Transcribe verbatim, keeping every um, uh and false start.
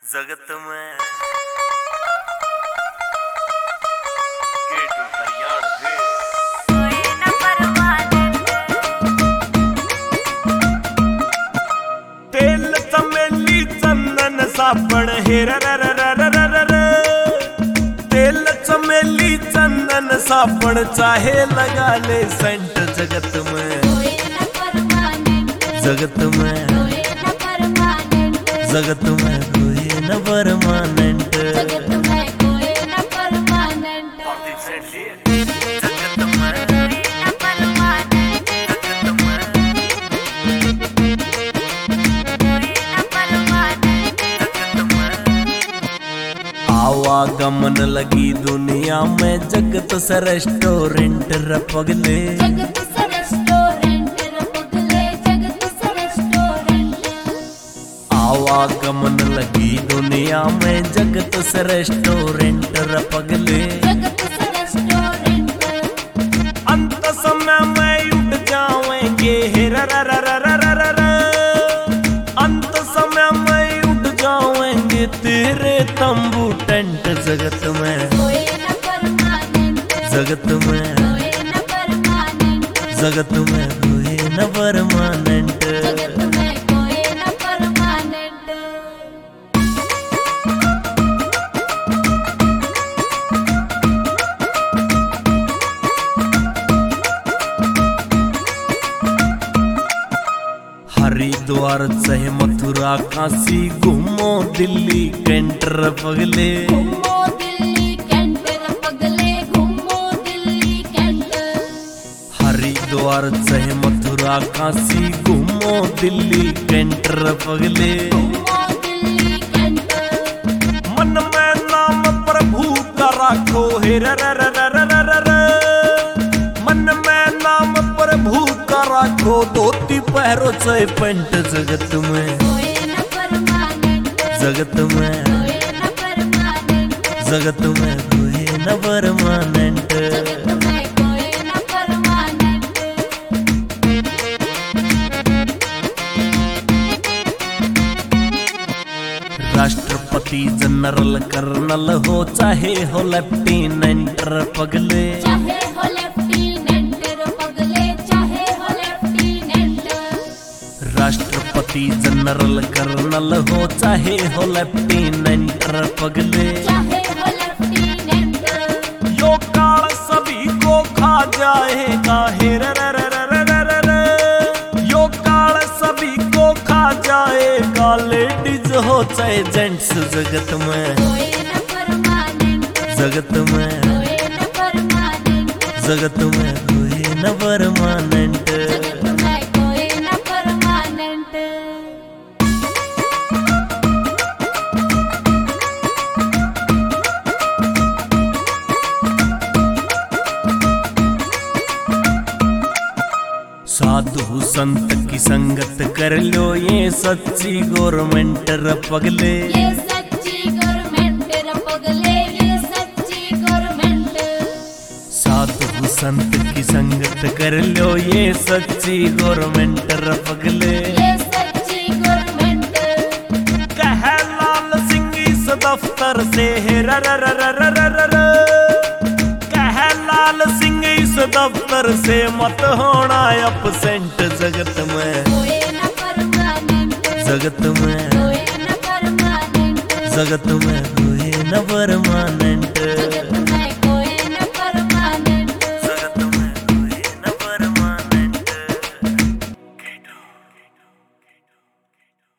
जगत में केटू हरियाणा वे कोई न परवाने तेल चमेली चंदन साबण हेर तेल चमेली चंदन साबण चाहे लगा ले सेंट जगत में जगत में जगत में कोई न परमानेंट जगत में कोई न परमानेंट जगत में न परमानेंट जगत में न परमानेंट जगत में आवागमन लगी दुनिया में जगत से रेस्टोरेंट रपगले जगत से रेस्टोरेंट रपगले जगत से रेस्टोरेंट आवागमन लगी दुनिया में जगत से रेस्टोरेंट रपगले जगत से रेस्टोरेंट अंत समय में उठ जाएंगे हेर अंत समय में उठ जाएंगे तेरे तंबू टेंट जगत में जगत में जगत में कोई न परमानेंट जगत में कोई न परमानेंट हरिद्वार चाहे मथुरा काशी घूमो दिल्ली कैंटर पगले घूमो दिल्ली कैंटर पगले घूमो दिल्ली कैंटर हरिद्वार चाहे मथुरा काशी घूमो दिल्ली कैंटर पगले घूमो दिल्ली कैंटर मन में नाम प्रभु का राखो हेर मन में नाम प्रभु का राखो धोती पहरो चाहे पेंट जगत में जगत में जगत में कोई न परमानेंट जगत में कोई न परमानेंट राष्ट्रपति जनरल कर्नल हो चाहे हो लेफ्टिनेंट पगले चाहे हो लेफ्टिनेंट पगले चाहे हो लेफ्टिनेंट राष्ट्रपति जनरल कर्नल हो चाहे हो लेफ्टिनेंट पगले चाहे हो लेफ्टिनेंट यो काल सभी को खा जाएगा हेर यो काल सभी को खा जाएगा लेडीज हो चाहे जेंट्स जगत में जगत में जगत में कोई न परमानेंट जगत में कोई न परमानेंट साधु संत की संगत कर लो ये सच्ची गवर्नमेंट रपगले ये सच्ची गवर्नमेंट रपगले ये सच्ची गवर्नमेंट साधु संत की संगत कर लो ये सच्ची गवर्नमेंट रपगले ये सच्ची गवर्नमेंट कह लाल सिंह इस दफ्तर से हेर कह लाल सिंह इस दफ्तर से मत होना अपसेंट जगत में जगत में जगत में कोई न परमानेंट